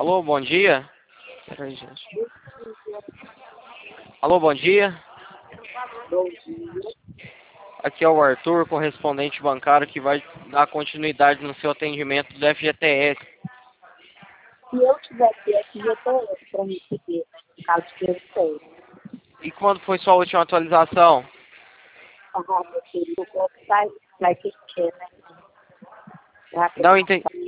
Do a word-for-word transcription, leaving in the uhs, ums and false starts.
Alô, bom dia. Peraí, gente. Alô, bom dia. Bom dia. Aqui é o Arthur, correspondente bancário, que vai dar continuidade no seu atendimento do F G T S. Se eu tiver aqui, aqui já estou para receber, caso que eu tenha. E quando foi sua última atualização? Ah, meu filho, o website vai que quer, né? Não entendi.